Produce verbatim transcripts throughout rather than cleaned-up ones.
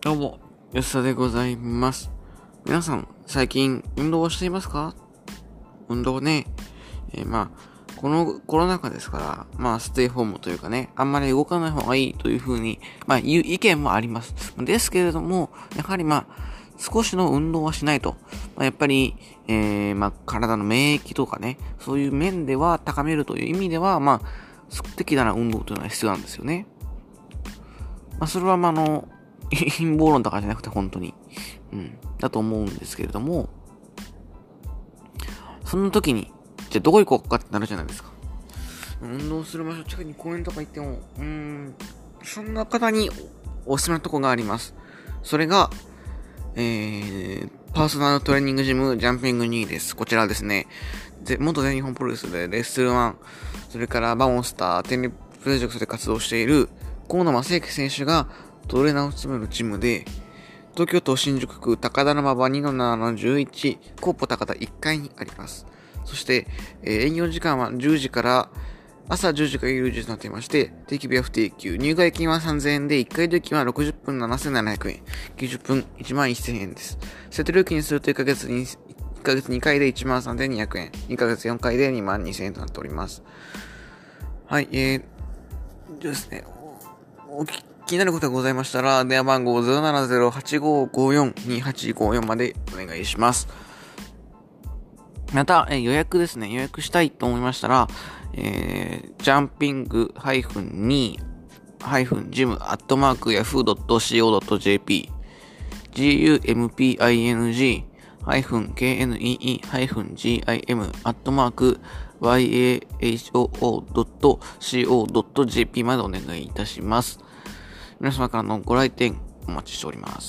どうも、安田でございます。皆さん、最近運動をしていますか？運動ね、えー、まあ、このコロナ禍ですから、まあ、ステイホームというかね、あんまり動かない方がいいというふうに、まあ、いう意見もあります。ですけれども、やはりまあ、少しの運動はしないと。まあ、やっぱり、えー、まあ、体の免疫とかね、そういう面では高めるという意味では、まあ、適度な運動というのは必要なんですよね。まあ、それはまあ、あの、陰謀論とかじゃなくて本当に、うん、だと思うんですけれども、そんな時に、じゃあどこ行こうかってなるじゃないですか。運動する場所近くに公園とか行っても、うーん、そんな方におすすめのとこがあります。それが、えー、パーソナルトレーニングジムジャンピングにです。こちらですね、元全日本プロレスでレッスルワン、それからバモンスター、テレビプロジェクトで活動している河野正幸選手がトレーナーを務めるジムで、東京都新宿区高田馬場 にのななのじゅういち コーポ高田いっかいにあります。そして、えー、営業時間はじゅうじから朝じゅうじから夕時となっていまして、定期日は不定休、入会金はさんぜんえんで、いっかい料金はろくじゅっぷんななせんななひゃくえん、きゅうじゅっぷんいちまんせんえんです。セット料金にするといっかげつに、いっかげつにかいで いちまんさんぜんにひゃくえん、にかげつよんかいで にまんにせんえんとなっております。はい、えー、ですね、お聞き気になることがございましたら、電話番号 ゼロななゼロ はちごごよん にはちごよん までお願いします。また、えー、予約ですね。予約したいと思いましたら、えー、ジャンピング -に ジム アットマーク ヤフー ドット シーオー ドット ジェーピー ジャンピング ケーエヌイーイー ジム アットマーク ワイエーエイチオー ドット シーオー ドット ジェーピー までお願いいたします。皆様からのご来店お待ちしております。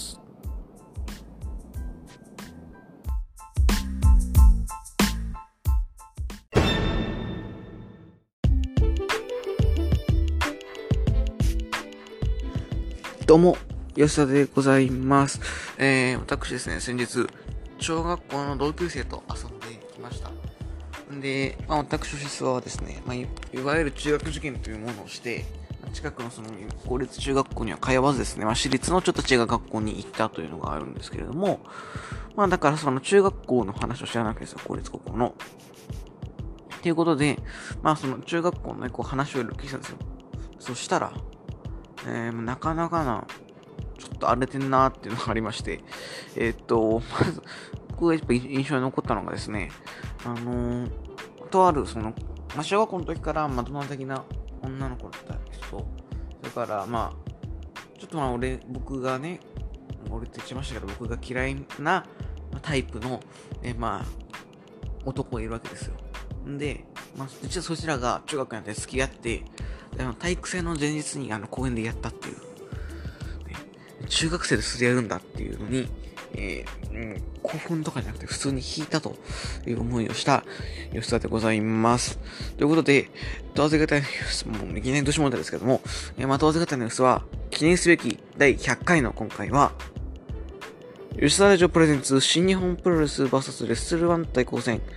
どうも、吉田でございます。えー、私ですね、先日、小学校の同級生と遊んできました。で、まあ、私としてはですね、まあい、いわゆる中学受験というものをして、近くのその公立中学校には通わずですね、まあ、私立のちょっと違う学校に行ったというのがあるんですけれども、まあだからその中学校の話を知らないわけですよ、公立高校の。ということで、まあその中学校のね、こう話を聞いたんですよ。そしたら、えー、なかなかな、ちょっと荒れてんなーっていうのがありまして、えー、っと、まず、僕がやっぱ印象に残ったのがですね、あのー、とあるその、まあ、小学校の時からまとも的な女の子だった人と、それからまあ、ちょっとまあ俺、僕がね、俺って言っちゃいましたけど、僕が嫌いなタイプの、えー、まあ、男がいるわけですよ。んで、まあ、実はそちらが中学になって付き合って、あの体育祭の前日にあの公園でやったっていう、ね、中学生ですり合うんだっていうのに、えーうん、興奮とかじゃなくて普通に引いたという思いをした吉田でございます。ということで、問わず語りのニュース、もういきなりどしもたですけども、えー、まあ問わず語りのニュースは、記念すべきだいひゃっかいの今回は、吉田ラジオプレゼンツ新日本プロレス ブイエス レッスルワン対抗戦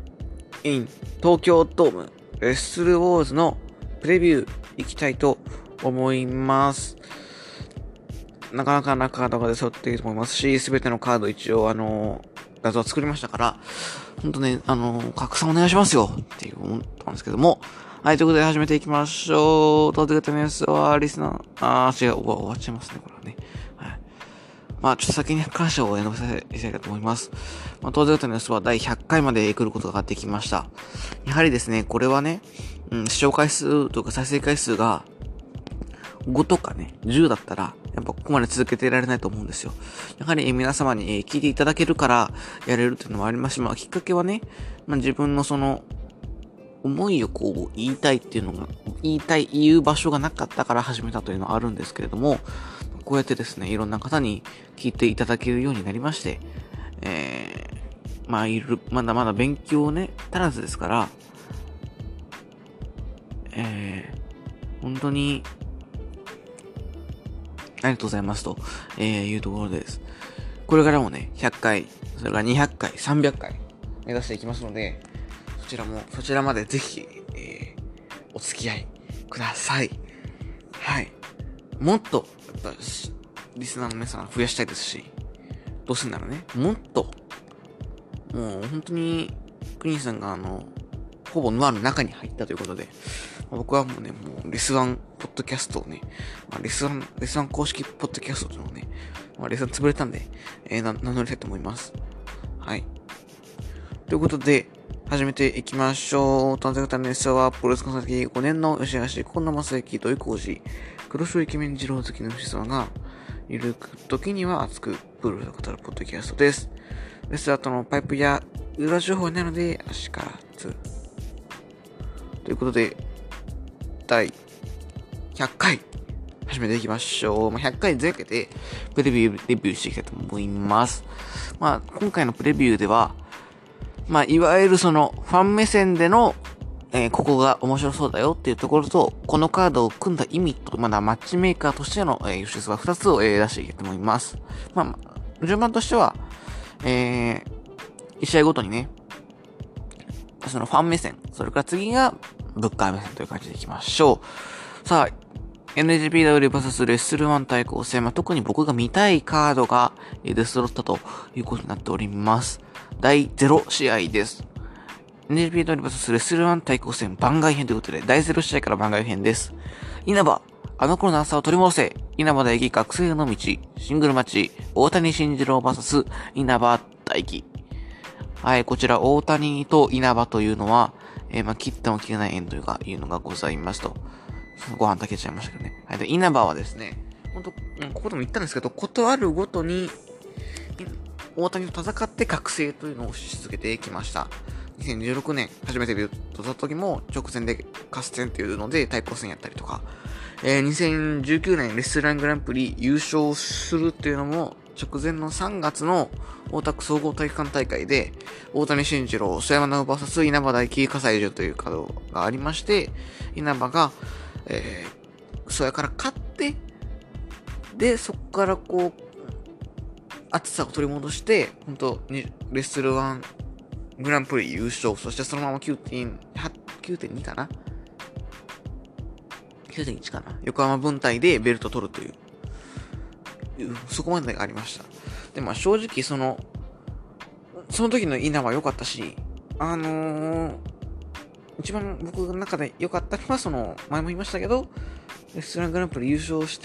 in 東京ドームレッスルウォーズのプレビューいきたいと思います。なかなかなカードが出揃っていると思いますし、すべてのカード一応あのー、画像を作りましたから、ほんとね、あのー、拡散お願いしますよっていう思ったんですけども、はい、ということで始めていきましょう。当然型のやつはリスナー、あー、違う、終わっちゃいますね、これはね。はい。まあ、ちょっと先に感謝を述べさせていただきたいと思います。まあ、当然型のやつはだいひゃっかいまで来ることができました。やはりですね、これはね、うん、視聴回数とか再生回数がごとかね、じゅうだったら、やっぱここまで続けていられないと思うんですよ。やはり皆様に聞いていただけるからやれるっていうのもありますし、まあきっかけはね、まあ自分のその、思いをこう言いたいっていうのが、言いたい、言う場所がなかったから始めたというのはあるんですけれども、こうやってですね、いろんな方に聞いていただけるようになりまして、えー、まあいる、まだまだ勉強をね、足らずですから、えー、本当に、ありがとうございますと、えー、いうところです。これからもね、ひゃっかい、それからにひゃっかい、さんびゃっかい目指していきますので、そちらも、そちらまでぜひ、えー、お付き合いください。はい。もっと、やっぱリスナーの皆さん増やしたいですし、どうすんならね、もっと、もう本当に、クリーンさんがあの、ほぼノアの中に入ったということで、僕はもうね、もうレスワンポッドキャストをね、まあ、レスワン、レスワン公式ポッドキャストというのをね、まあ、レスワン潰れたんで、えー、な名乗りたいと思います。はい。ということで、始めていきましょう。探偵型のレスは、プロレスコンサル歴ごねんの吉橋、近野正幸、土井浩二、黒潮イケメン二郎好きの吉沢が、ゆるく時には熱く、プロレスを語るポッドキャストです。レスラーとのパイプや裏情報なので、足からず。ということで、だいひゃっかい、始めていきましょう。まあ、ひゃっかい前回で、プレビュー、レビューしていきたいと思います。まあ、今回のプレビューでは、まあ、いわゆるその、ファン目線での、えー、ここが面白そうだよっていうところと、このカードを組んだ意味と、まだマッチメーカーとしての、えー、吉沢ふたつを、えー、出していきたいと思います。まあ、順番としては、えー、いち試合ごとにね、そのファン目線、それから次が、ブッカー目線という感じでいきましょう。さあ、エヌジーピーダブリューブイエス レッスルワン対抗戦、まあ、特に僕が見たいカードが出揃ったということになっております。だいゼロ試合です。エヌジーピーダブリューブイエス レッスルワン対抗戦番外編ということで、だいゼロ試合から番外編です。稲葉、あの頃の朝を取り戻せ。稲葉大輝覚醒の道、シングルマッチ、大谷慎次郎 ブイエス 稲葉大輝。はい、こちら大谷と稲葉というのは、えー、まあ、切っても切れない縁というか、いうのがございますと。ご飯炊けちゃいましたけどね。はい。で、稲葉はですね、ほんと、ここでも言ったんですけど、ことあるごとに、大谷と戦って覚醒というのをし続けてきました。にせんじゅうろくねん、初めてデビューとった時も、直前で合戦っていうので対抗戦やったりとか、えー、にせんじゅうきゅうねんレスラングランプリ優勝するっていうのも、直前のさんがつの大田区総合体育館大会で、大谷慎次郎、曽山直 ブイエス 稲葉大輝、葛西樹というカードがありまして、稲葉が、えー、それから勝って、で、そこからこう、熱さを取り戻して、本当に、レッスルワングランプリ優勝、そしてそのまま きゅうてんに かな ?きゅうてんいち かな横浜分隊でベルト取るという、そこまでがありました。で、まあ正直その、その時の稲葉は良かったし、あのー、一番僕の中で良かったのは、その、前も言いましたけど、レストラングランプリ優勝して、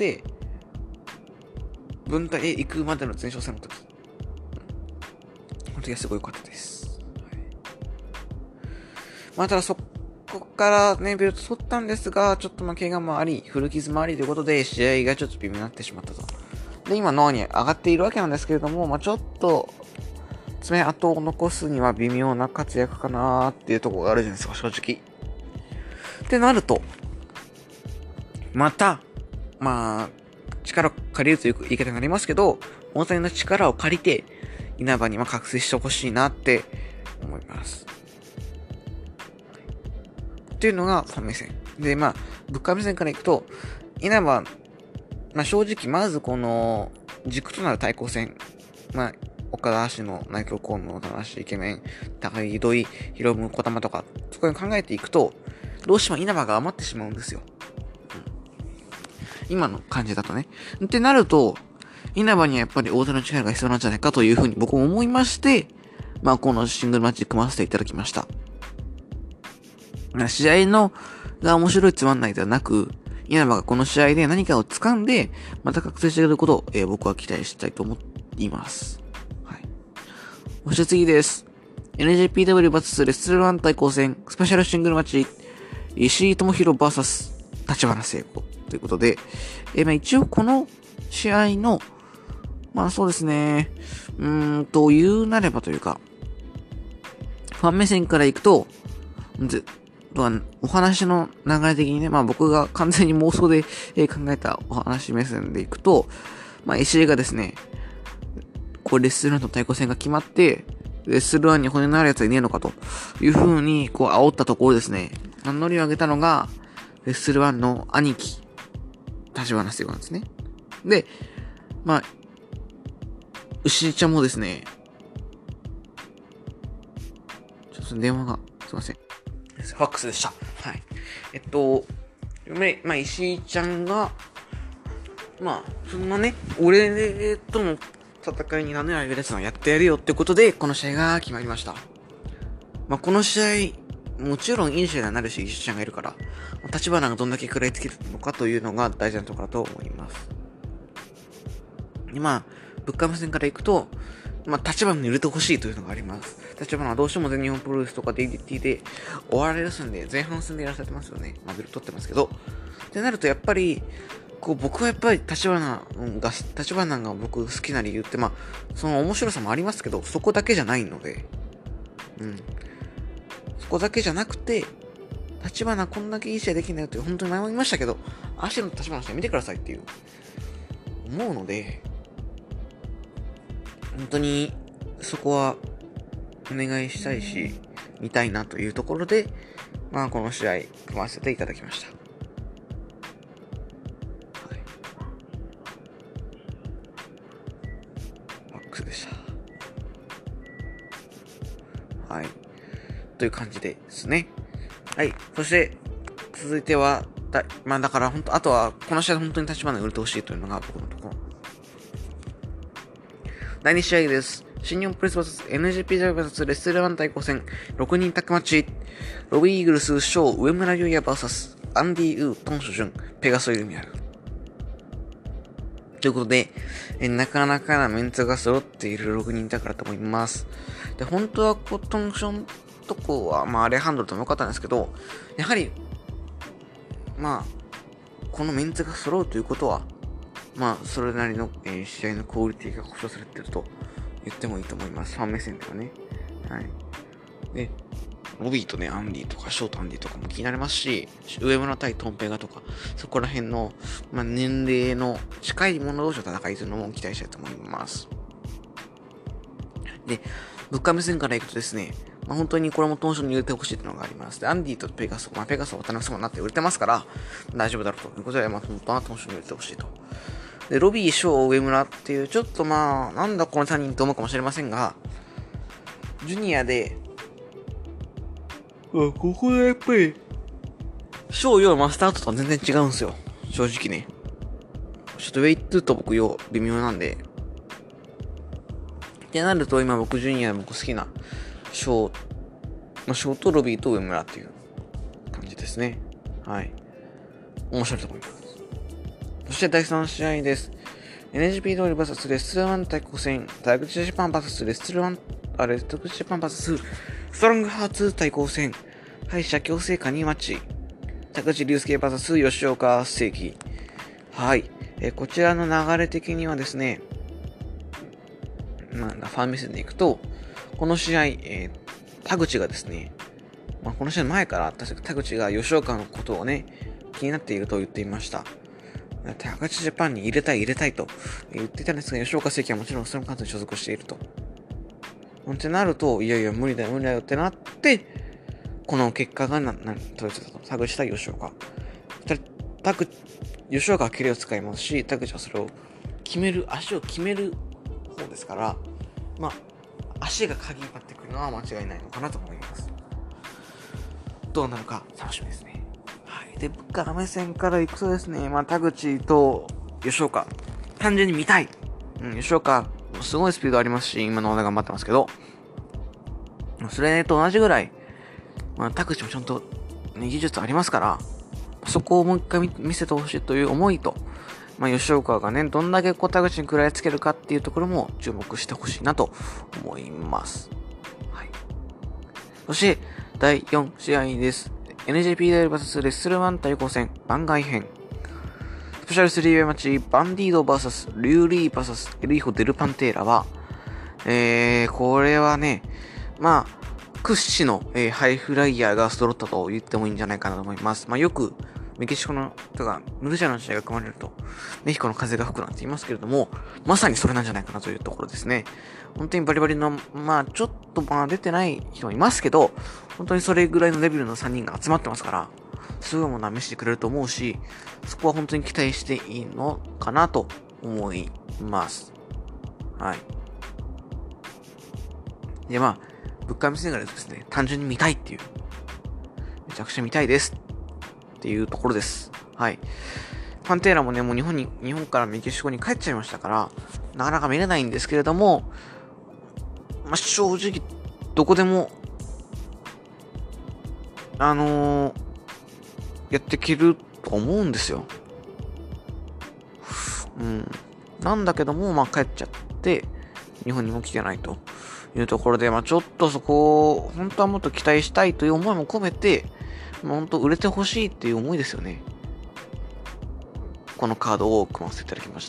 分隊へ行くまでの前哨戦の時。この時はすごい良かったです。はい、まあ、ただそこからね、ベルト取ったんですが、ちょっとまあ怪我もあり、古傷もありということで、試合がちょっと微妙になってしまったと。で、今、ノアに上がっているわけなんですけれども、まあ、ちょっと、爪痕を残すには微妙な活躍かなーっていうところがあるじゃないですか、正直。ってなると、また、まあ、力を借りるという言い方になりますけど、大谷の力を借りて、稲葉には覚醒してほしいなって思います。っていうのがファン目線。で、まあ、物価目線からいくと、稲葉、まあ正直、まずこの、軸となる対抗戦、まあ、岡田足の内京コーンの棚橋イケメン、高木土井、ヒロム、小玉とか、そこに考えていくと、どうしても稲葉が余ってしまうんですよ。うん、今の感じだとね。ってなると、稲葉にはやっぱり大手の力が必要なんじゃないかというふうに僕も思いまして、まあこのシングルマッチ組ませていただきました。試合のが面白いつまんないではなく、稲葉がこの試合で何かを掴んで、また覚醒してくれることを、えー、僕は期待したいと思います。そして次です。エヌジーピーダブリューブイエス レッスルワン対抗戦、スペシャルシングルマッチ、石井智弘 ブイエス 立花聖子ということで、えー、まあ一応この試合の、まあそうですね、うーんと言うなればというか、ファン目線から行くと、ぜお話の流れ的にね、まあ僕が完全に妄想で考えたお話目線で行くと、まあ石井がですね、こうレッスルワンと対抗戦が決まって、レッスルワンに骨のある奴はいねえのかという風にこう煽ったところですね、名乗りを上げたのが、レッスルワンの兄貴、立花聖子なんですね。で、まあ、牛ちゃんもですね、ちょっと電話が、すいません。ファックスでした。はい。えっと、まあ、石井ちゃんが、 まあ、そんなね、俺との戦いに名の上げるやつのやってやるよってことで、この試合が決まりました。まあ、この試合、もちろんいい試合になるし、一緒がいるから、立花がどんだけ食らいつけるのかというのが大事なところだと思います。で、まあ、ぶっかめ戦からいくと、まあ、立花に入れてほしいというのがあります。立花はどうしても全日本プロレスとか ディーディーティー で終わられるんで、前半戦でやらせてますよね。まあ、ベルト取ってますけど。ってなると、やっぱり、こう、僕はやっぱり立花が、立花が僕好きな理由って、まあ、その面白さもありますけど、そこだけじゃないので、うん。そこだけじゃなくて、立花こんだけいい試合できないよって本当に迷いましたけど、足の立花の試合見てくださいっていう、思うので、本当にそこはお願いしたいし、見たいなというところで、まあこの試合組ませていただきました。はい。マックスでした。はい。という感じですね。はい。そして、続いては、だまあだから本当、あとは、この試合本当に立花に売れてほしいというのが僕のところ。だいに試合です。新日本プロレス ブイエスエヌジーピーダブリュー ブイエスレッスルワン対抗戦、ろくにんタッグマッチ、ロビーイーグルス、ショー、上村優也 ブイエス アンディ・ウー、トンシュジュン、ペガソイルミアル。ということで、えなかなかなメンツが揃っているろくにんタッグだと思います。で、本当はこうトンションとこは、まあ、アレハンドルとも良かったんですけど、やはり、まあ、このメンツが揃うということは、まあ、それなりの、えー、試合のクオリティが保証されていると言ってもいいと思います。ファン目線ではね。はい。で、ロビーとね、アンディとか、ショートアンディとかも気になりますし、上村対トンペガとか、そこら辺の、まあ、年齢の近い者同士の戦いというのも期待したいと思います。で、ぶっかめ戦からいくとですね、まあ、本当にこれもトンションに入れてほしいというのがあります。で、アンディとペガソ、まあ、ペガソは楽しそうになって売れてますから、大丈夫だろうということで、まあ、本当はトンションに入れてほしいと。で、ロビー、ショー、上村っていう、ちょっとまあ、なんだこのさんにんと思うかもしれませんが、ジュニアで、あ、ここでやっぱり、ショー、ヨー、マスターととは全然違うんですよ。正直ね。ちょっとウェイトと僕、ヨー、微妙なんで。ってなると、今僕、ジュニアで僕好きな、ショー、まあ、ショーとロビーと上村っていう感じですね。はい。面白いと思います。そしてだいさん試合です。エヌジーピー 通り ブイエス レッスルワン対抗戦、タグチジャパン ブイエス レッスルワン、あれ、タグチジャパン ブイエス ストロングハーツ対抗戦、敗者強制加にマッチ、タグチリュウスケ ブイエス 吉岡正義。はい。えー、こちらの流れ的にはですね、なんだ、ファン目線でいくと、この試合、えー、田口がですね、まあ、この試合前から、確か田口が吉岡のことをね、気になっていると言っていました。タグチジャパンに入れたい入れたいと言っていたんですが、吉岡正樹はもちろんその数に所属していると。ってなると、いやいや無理だよ無理だよってなって、この結果がな、な、取れてたと。田口対吉岡。田口、吉岡はキレを使いますし、田口はそれを決める、足を決める方ですから、まあ、足が鍵になってくるのは間違いないのかなと思います。どうなるか楽しみですね。で、ぶっかめ戦から行くとですね、まあ、田口と吉岡、単純に見たい。うん、吉岡、すごいスピードありますし、今の技頑張ってますけど、それと同じぐらい、まあ、田口もちゃんと、ね、技術ありますから、そこをもう一回 見, 見せてほしいという思いと、まあ、吉岡がね、どんだけこう田口に食らいつけるかっていうところも注目してほしいなと思います。はい。そして、だいよん試合です。エヌジーピー ダブリュー ブイエス レッスルワン対抗戦番外編スペシャルスリーウェイマッチバンディード ブイエス リュウリー ブイエス エルイホ・デルパンテーラはえー、これはねまあ屈指の、えー、ハイフライヤーが揃ったと言ってもいいんじゃないかなと思います。まあよくメキシコのとかムルジャの試合が組まれるとメヒコの風が吹くなんて言いますけれども、まさにそれなんじゃないかなというところですね。本当にバリバリのまあちょっとまあ出てない人もいますけど、本当にそれぐらいのレベルのさんにんが集まってますから、すごいものは見せてくれると思うし、そこは本当に期待していいのかなと思います。はい。で、まあ、ぶっかみせながらですね、単純に見たいっていう、めちゃくちゃ見たいですっていうところです。はい。 パンテーラもね、もう日本に、日本からメキシコに帰っちゃいましたから、なかなか見れないんですけれども、まあ、正直、どこでも、あのー、やっていけると思うんですよ。うん。なんだけども、まあ、帰っちゃって、日本にも来てないというところで、まあ、ちょっとそこを、本当はもっと期待したいという思いも込めて、まあ、本当売れてほしいっていう思いですよね。このカードを組ませていただきました。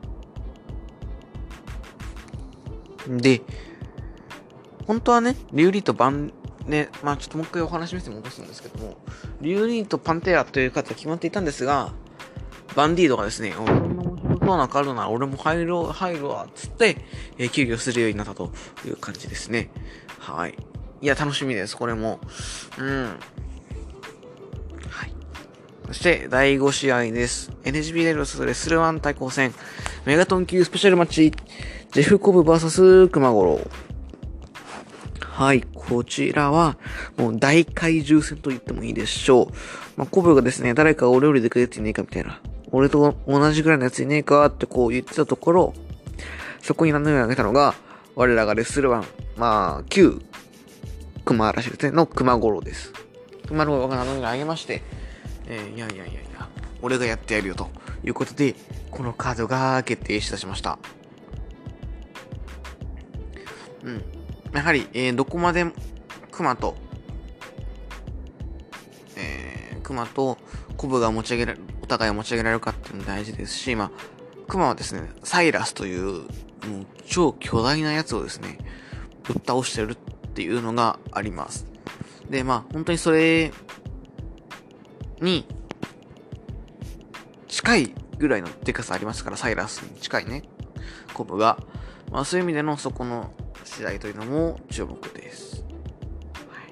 で、本当はね、リュウリーとバン、ね、まあちょっともう一回お話見せて戻すんですけども、リュウリーとパンテーラという方が決まっていたんですが、バンディードがですね、こんな面白そうなカードなら俺も入ろう、入るわ、つって、えー、休業するようになったという感じですね。はい。いや、楽しみです、これも。うん。はい。そして、だいご試合です。エヌジービー レルスレスルワン対抗戦。メガトン級スペシャルマッチ。ジェフコブ ブイエス 熊五郎。はい、こちらは、もう大怪獣戦と言ってもいいでしょう。まあ、コブがですね、誰か俺よりでくれっていねえかみたいな。俺と同じぐらいのやついねえかってこう言ってたところ、そこに名乗りを上げたのが、我らがレスルワン、まあ、旧、熊嵐ですね、の熊五郎です。熊五郎が名乗りを上げまして、えー、いやいやいやいや、俺がやってやるよということで、このカードが決定いたしました。うん。やはり、えー、どこまで熊と、えー、熊とコブが持ち上げられる、お互い持ち上げられるかっていうのも大事ですし、まあ、熊はですね、サイラスという、もう超巨大なやつをですね、ぶっ倒してるっていうのがあります。で、まあ、本当にそれに近いぐらいのデカさありますから、サイラスに近いね、コブが。まあ、そういう意味でのそこの次第というのも注目です。はい、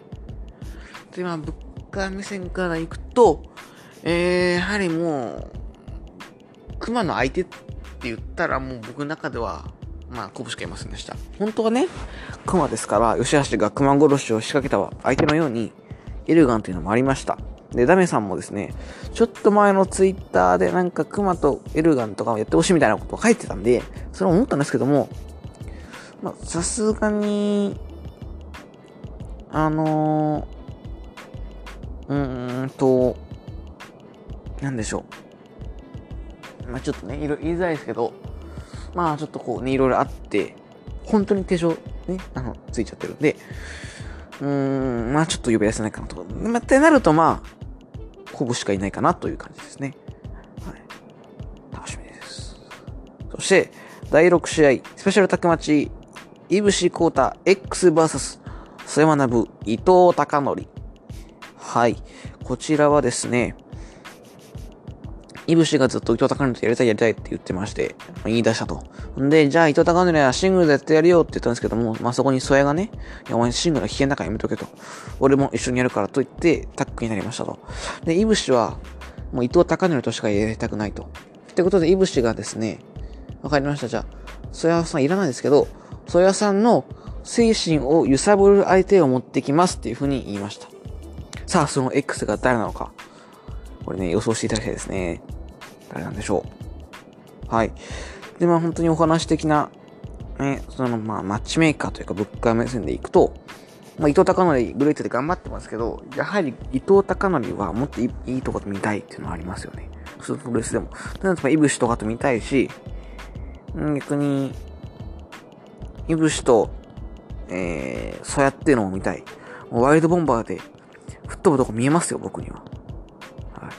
で、まあ、物価目線からいくと、えー、やはりもう、熊の相手って言ったらもう僕の中では、まあ、コブしかいませんでした。本当はね、熊ですから、吉橋が熊殺しを仕掛けた相手のように、エルガンというのもありました。で、ダメさんもですね、ちょっと前のツイッターでなんか熊とエルガンとかをやってほしいみたいなことを書いてたんで、それを思ったんですけども、まあ、さすがに、あのー、うーんと、なんでしょう。まあちょっとね、いろいろ言いづらいですけど、まあちょっとこうね、いろいろあって、本当に手錠ね、あの、ついちゃってるんで、うーん、まあちょっと呼び出せないかなと。まあ、ってなるとまあ、コブしかいないかなという感じですね。はい。楽しみです。そして、だいろく試合、スペシャルタッグマッチ、いぶしこうた X ブイエス 曽山学伊藤孝則。はい。こちらはですね、いぶしがずっと伊藤孝則とやりたいやりたいって言ってまして、言い出したと。んで、じゃあ伊藤孝則はシングルでやってやるよって言ったんですけども、まあそこに曽谷がね、いやお前シングルは危険だからやめとけと。俺も一緒にやるからと言ってタッグになりましたと。で、いぶしはもう伊藤孝則としかやりたくないと。ってことでいぶしがですね、わかりました。じゃあ、曽谷さんいらないですけど、曽谷さんの精神を揺さぶる相手を持ってきますっていう風に言いました。さあ、その X が誰なのか。これね、予想していただきたいですね。誰なんでしょう。はい。で、まあ本当にお話的な、ね、そのまあマッチメーカーというか物価目線でいくと、まあ伊藤孝則グレートで頑張ってますけど、やはり伊藤孝則はもっとい い, いいところ見たいっていうのはありますよね。普通のプロレスでも。例えば、イブシとかと見たいし、逆に、イブシと、えー、そうやってるのを見たい。もうワイルドボンバーで吹っ飛ぶとこ見えますよ、僕には。はい。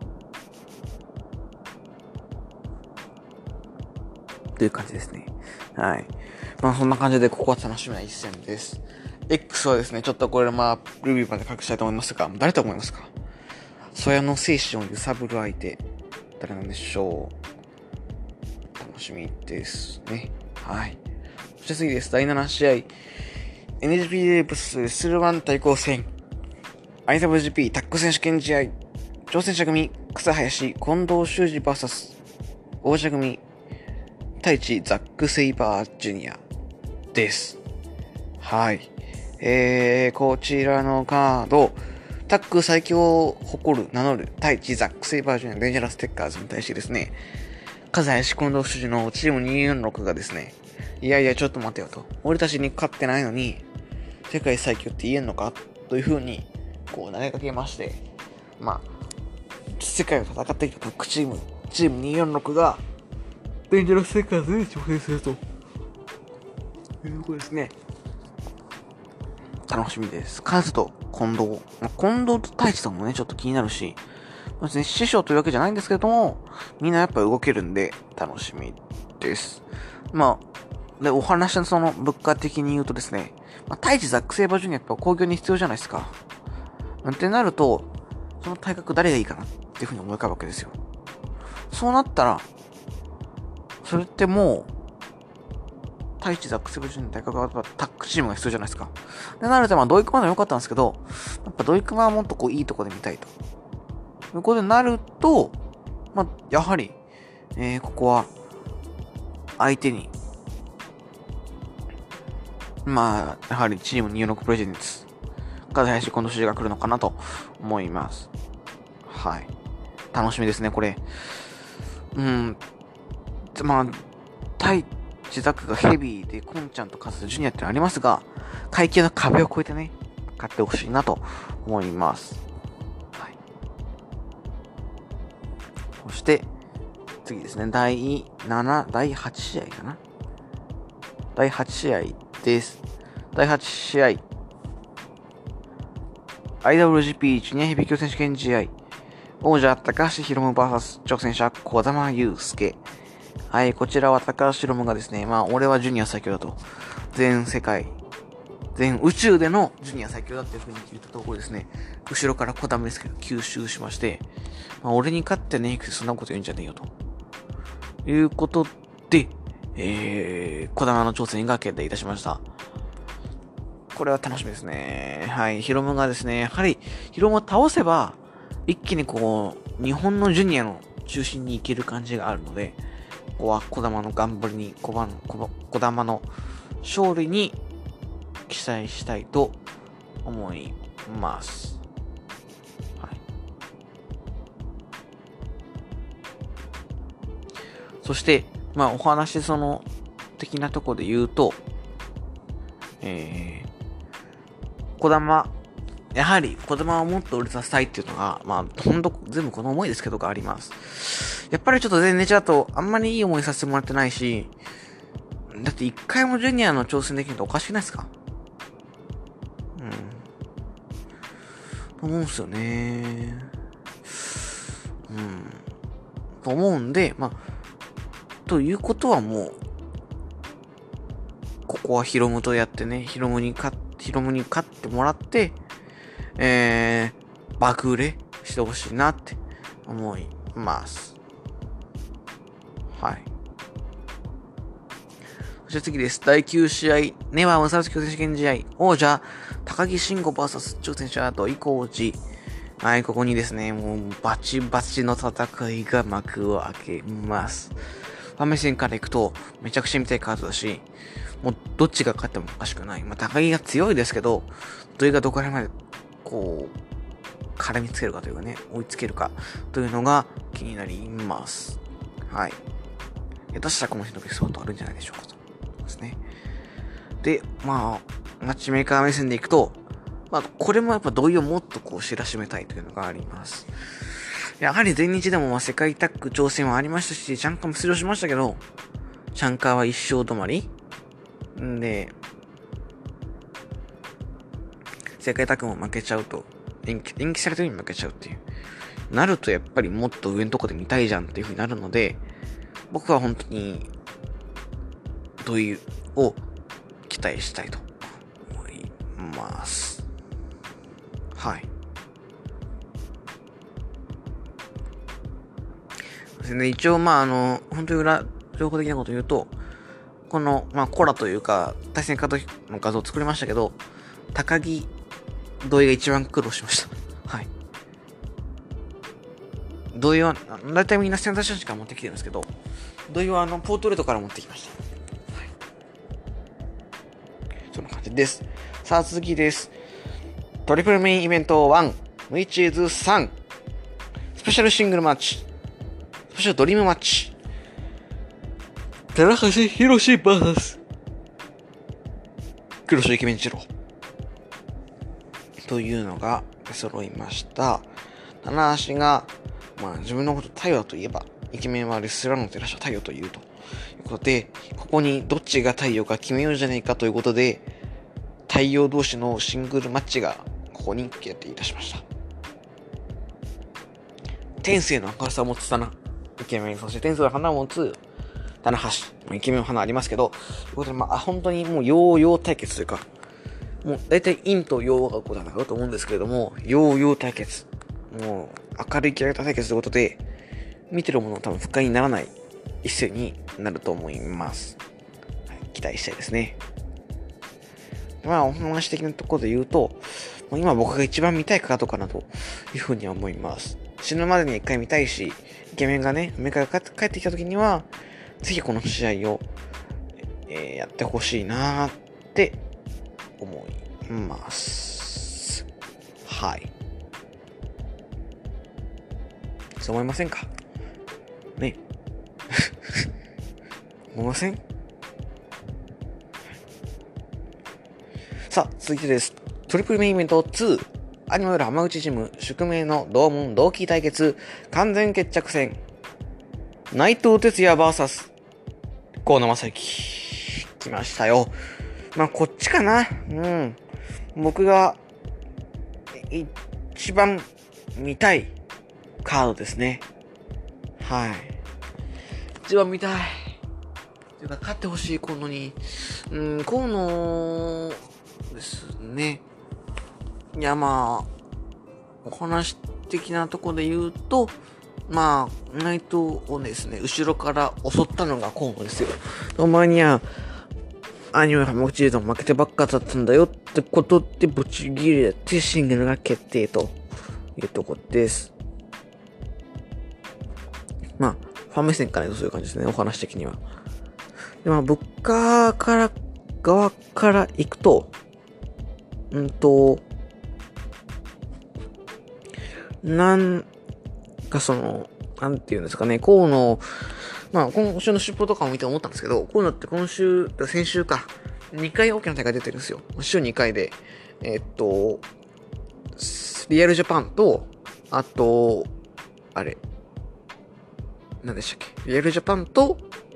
という感じですね。はい。まあそんな感じで、ここは楽しみな一戦です。X はですね、ちょっとこれまあ、ルビーまで隠したいと思いますが、誰と思いますか？ソヤの精神を揺さぶる相手、誰なんでしょう。楽しみですね。はい。そして次です。だいなな試合。エヌジーピー レープスレスルワン対抗戦。アイダブリュージーピー タッグ選手権試合。挑戦者組、草林、近藤修二 ブイエス 王者組、太一、ザック・セイバージュニアです。はい。えー、こちらのカード、 タッグ最強を誇る、名乗る、対地ザック・セイバージュニアデンジャラス・テッカーズに対してですね、葛西近藤主事のチームにーよんろくがですね、いやいやちょっと待てよと。俺たちに勝ってないのに、世界最強って言えんのかという風に、こう投げかけまして、まあ、世界を戦ってきたタッグチーム、チームにーよんろくが、デンジャラス・テッカーズに挑戦すると。いうことですね。楽しみです。カズと近藤。まあ、近藤と太一さんもね、ちょっと気になるし、別に師匠というわけじゃないんですけれども、みんなやっぱ動けるんで、楽しみです。まあ、で、お話のその、物価的に言うとですね、まあ、太一ザックセイバージュニアやっぱ興行に必要じゃないですか。なんてなると、その体格誰がいいかなっていうふうに思い浮かぶわけですよ。そうなったら、それってもう、太一ザックセイバージュニアの体格がタッグチームが必要じゃないですか。で、なると、まあ、ドイクマでも良かったんですけど、やっぱドイクマはもっとこう、いいとこで見たいと。ということになると、まあ、やはり、えー、ここは、相手に、まあ、やはりチームにーよんろくプレゼンツ、から林近藤主事が来るのかなと思います。はい。楽しみですね、これ。うん。まあ、対自ザックがヘビーで、コンちゃんとカズジュニアってありますが、階級の壁を越えてね、勝ってほしいなと思います。はい。そして、次ですね、だいなな、だいはち試合かな。だいはち試合です。だいはち試合。アイダブリュージーピー ジュニアヘビー級選手権試合。王者、高橋宏夢 ブイエス 挑戦者、小玉祐介。はい、こちらは高橋宏夢がですね、まあ、俺はジュニア最強だと。全世界、全宇宙でのジュニア最強だっていう風に言ったところですね、後ろから小玉ですけど、吸収しまして、まあ、俺に勝ってね、そんなこと言うんじゃねえよと。いうことで、えー、小玉の挑戦が決定いたしました。これは楽しみですね。はい。ヒロムがですね、やはり、ヒロムを倒せば、一気にこう、日本のジュニアの中心に行ける感じがあるので、ここは小玉の頑張りに、小玉の、小玉の勝利に期待したいと思います。はい。そして、まあ、お話その、的なところで言うと、えー、小玉、やはり小玉をもっと売れさせたいっていうのが、まあ、ほんと全部この思いですけどがあります。やっぱりちょっと全然ちゃうとあんまりいい思いさせてもらってないし、だって一回もジュニアの挑戦できるとおかしくないですか？うん。と思うんすよね。うん。と思うんで、まあ、ということはもう、ここはヒロムとやってね、ヒロムに勝って、ヒロムに勝ってもらって、えー、爆売れしてほしいなって思います。はい。そして次です。だいきゅう試合、ネバー無差別選手権試合、王者、高木慎吾 ブイエス 挑戦者、土井浩二。はい、ここにですね、もうバチバチの戦いが幕を開けます。ファン目線からいくと、めちゃくちゃ見たいカードだし、もうどっちが勝ってもおかしくない。まあ、高木が強いですけど、土井がどこら辺まで、こう、絡みつけるかというかね、追いつけるかというのが気になります。はい。下手したらこの日のベストバットあるんじゃないでしょうかと。ですね。で、まあ、マッチメーカー目線でいくと、まあ、これもやっぱ土井をもっとこう知らしめたいというのがあります。やはり全日でもまあ世界タッグ挑戦はありましたし、チャンカーも出場しましたけど、チャンカーは一勝止まりんで、世界タッグも負けちゃうと、延期、延期されたように負けちゃうっていう。なるとやっぱりもっと上のとこで見たいじゃんっていう風になるので、僕は本当に、土井を期待したいと思います。はい。ですね、一応まああの、本当に裏、情報的なことを言うと、この、まあコラというか、対戦カードの画像を作りましたけど、高木、土井が一番苦労しました。はい。土井は、だいたいみんなセンター写真から持ってきてるんですけど、土井はあの、ポートレートから持ってきました。はい。そんな感じです。さあ、続きです。トリプルメインイベントいち。 which is スリー、スペシャルシングルマッチ、スペシャルドリームマッチ、棚橋宏志 ブイエス 黒潮イケメン二郎というのが出揃いました。棚橋が、まあ、自分のこと太陽だといえば、イケメンはレスラーの照らしは太陽というということで、ここにどっちが太陽か決めようじゃないかということで、太陽同士のシングルマッチがここに決定いたしました。天性の明るさを持つ棚イケメン、そして天性の花を持つ棚橋、イケメンの花ありますけど、ということで、まあ、本当にもう陽陽対決というか、もう大体陰と陽がこうだなと思うんですけれども、陽陽対決、もう明るいキャラクター対決ということで、見てるもの多分不快にならない一戦になると思います。はい、期待したいですね。まあ、お話的なところで言うと、今僕が一番見たいカードかなというふうには思います。死ぬまでに一回見たいし、イケメンがね、上から帰ってきた時には、ぜひこの試合を、えー、やってほしいなーって思います。はい。そう思いませんかね。思いません？さあ、続いてです。トリプルメインイベントツー、アニマル浜口ジム宿命の同門同期対決完全決着戦、内藤哲也 ブイエス 河野正幸来ましたよ。まあこっちかな。うん。僕が一番見たいカードですね。はい。一番見たい。というか勝ってほしい河野に、うん、河野ですね。いやまあお話的なところで言うと、まあ内藤をですね後ろから襲ったのが河野ですよ。お前にはアニメ浜口で負けてばっかだったんだよってことでブチギレてシングルが決定というところです。まあファン目線から言うとそういう感じですね、お話的には。でまあ物価から側から行くと、うんとなんかその、なんていうんですかね、河野、まあ今週の出歩とかも見て思ったんですけど、河野って今週、先週か、にかい大きな大会出てるんですよ。週にかいで、えー、っと、リアルジャパンと、あと、あれ、何でしたっけ、リアルジャパンと、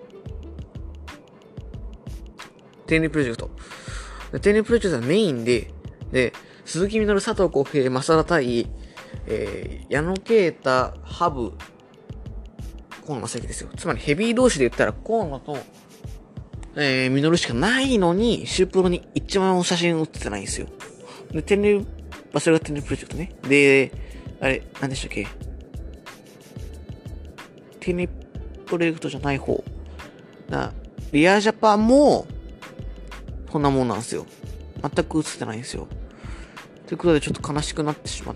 テーネプロジェクト。テーネプロジェクトはメインで、で、鈴木みのる、佐藤浩平、正田対、えー、矢野啓太、ハブ、河野正幸ですよ。つまりヘビー同士で言ったら河野と、えー、ミノルしかないのに、シュープロに一番写真写ってないんですよ。で、テレ、まあ、それがテレプロジェクトね。で、あれ、何でしたっけ？テレプロジェクトじゃない方。な、リアジャパンも、こんなもんなんですよ。全く写ってないんですよ。ということでちょっと悲しくなってしまって、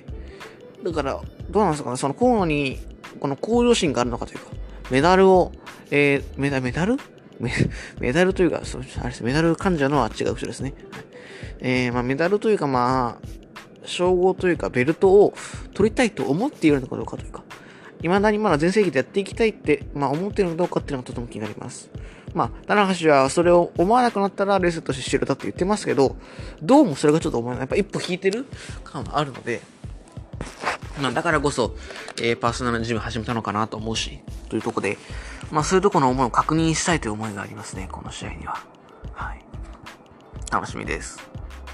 だから、どうなんですかね、その河野に、この向上心があるのかというか、メダルを、えー、メダル、メダルメ, メダルというか、そのあれです、メダル患者のあっちが後ろですね。はい、えー、まあメダルというか、まあ、称号というか、ベルトを取りたいと思っているのかどうかというか、未だにまだ全盛期でやっていきたいって、まあ思っているのかどうかっていうのがとても気になります。まあ、棚橋はそれを思わなくなったらレースとして知れたって言ってますけど、どうもそれがちょっと思えない。やっぱ一歩引いてる感があるので、まあだからこそ、えー、パーソナルジム始めたのかなと思うし、というところで、まあそういうところの思いを確認したいという思いがありますね、この試合には。はい。楽しみです。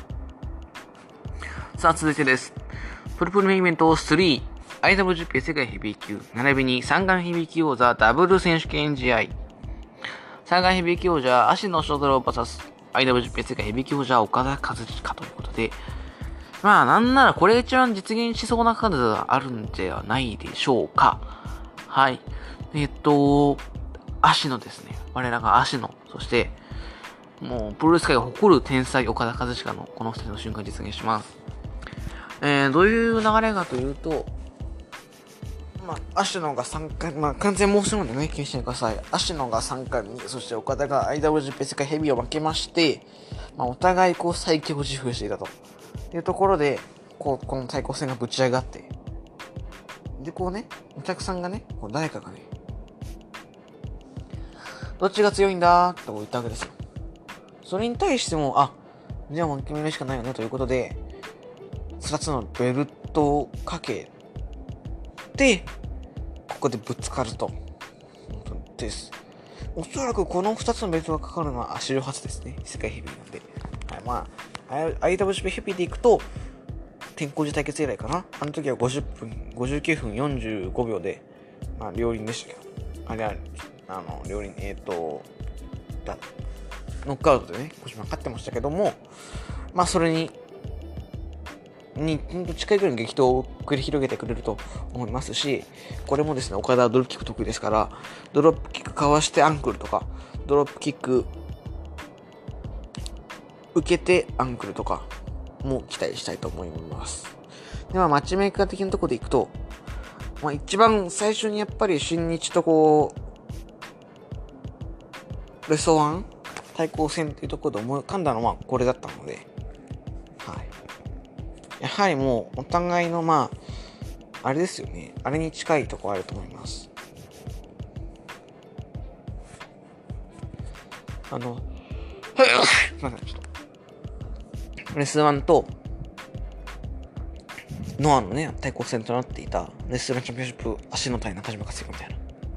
さあ続いてです。トリプルメインイベントスリー、アイダブリュージーピー 世界ヘビー級、並びに三冠ヘビー級王座ダブル選手権試合。三冠ヘビー級王者、芦野翔太郎 ブイエス アイダブリュージーピー 世界ヘビー級王者岡田和親ということで、まあなんならこれが一番実現しそうなカードがあるんではないでしょうか。はい。えっと、芦野ですね。我らが芦野。そして、もうプロレス界が誇る天才岡田和親のこの二人の瞬間実現します。えー、どういう流れかというと、まあ、芦野がさんかい、まあ、完全申し込んでね、気にしないでください。芦野がさんかいに、そして岡田が アイダブリュージーピー 世界ヘビーを負けまして、まあ、お互いこう最強を自負していたというところで、 こう、この対抗戦がぶち上がって、で、こうね、お客さんがね、こう誰かがね、どっちが強いんだと言ったわけですよ。それに対しても、あ、じゃあもう決めるしかないよねということで、二つのベルトをかけて、ここでぶつかると。本当です。おそらくこの二つのベルトがかかるのは史上初ですね。世界ヘビーなんで。はい、まあ、アイダブリューシー ヘビーでいくと、天候寺対決以来かな。あの時はごじゅっぷん、ごじゅうきゅうふんよんじゅうごびょうで、まあ、両輪でしたけど。あれは、あの、両輪、えっ、ー、と、だ、ノックアウトでね、小島勝ってましたけども、まあ、それに、に近いぐらいの激闘を繰り広げてくれると思いますし、これもですね、岡田はドロップキック得意ですから、ドロップキックかわしてアンクルとか、ドロップキック受けてアンクルとかも期待したいと思います。では、マッチメーカー的なところでいくと、まあ、一番最初にやっぱり新日とこう、レソワン対抗戦っていうところで思い浮かんだのはこれだったので、はい。やはりもうお互いのまあ、あれですよね。あれに近いところあると思います。あの、すいません、ちょっと。レスワンと、ノアのね、対抗戦となっていたレスラーチャンピオンシップ、足の対中島克彦みたいな。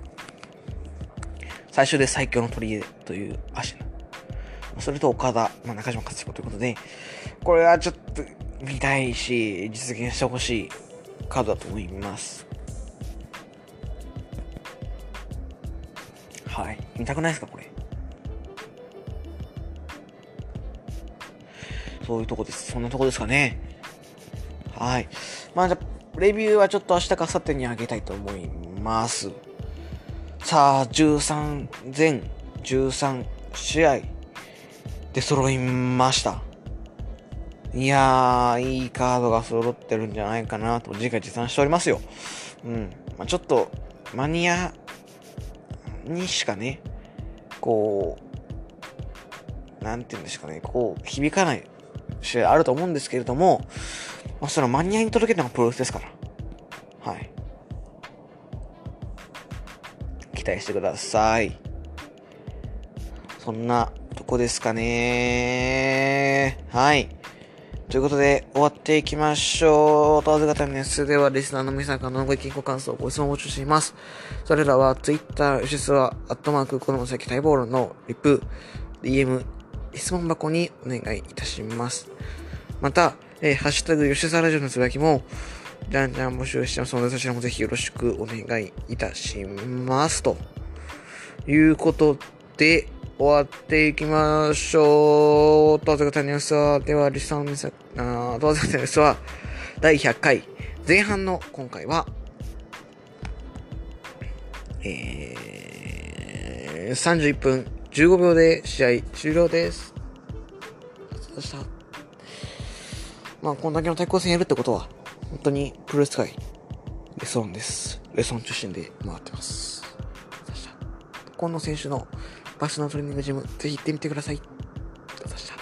最終で最強の取り入れという足の。それと岡田、まあ、中島克彦ということで、これはちょっと見たいし、実現してほしいカードだと思います。はい。見たくないですか、これ。そういうとこです。そんなとこですかね。はい。まあじゃあ、レビューはちょっと明日か明後日にあげたいと思います。さあ、じゅうさん、全じゅうさん試合で揃いました。いやー、いいカードが揃ってるんじゃないかなと自画自賛しておりますよ。うん。まあ、ちょっと、マニアにしかね、こう、なんて言うんですかね、こう、響かない試合あると思うんですけれども、まあ、そのマニアに届けるのがプロレスですから。はい。期待してください。そんなとこですかね。はい。ということで、終わっていきましょう。問わず方のニュースでは、リスナーの皆さんからのご意見ご感想、ご質問を募集しています。それらは、Twitter、吉須は、アットマーク、この先待望論のリプ、ディーエム、質問箱にお願いいたします。また、えー、ハッシュタグ、吉須ラジオのつぶやきも、じゃんじゃん募集してますので、そちらもぜひよろしくお願いいたします。ということで、終わっていきましょう。どうぞご覧ニュースは、では、リスナーの皆さん、あどうぞご覧ニュースは、だいひゃっかい、前半の今回は、えー、さんじゅういっぷんじゅうごびょうで試合終了です。そした。まあ、こんだけの対抗戦やるってことは、本当にプロレス界、レソンです。レソン中心で回ってます。そした。今野選手のバスのトレーニングジム、ぜひ行ってみてください。どうぞした。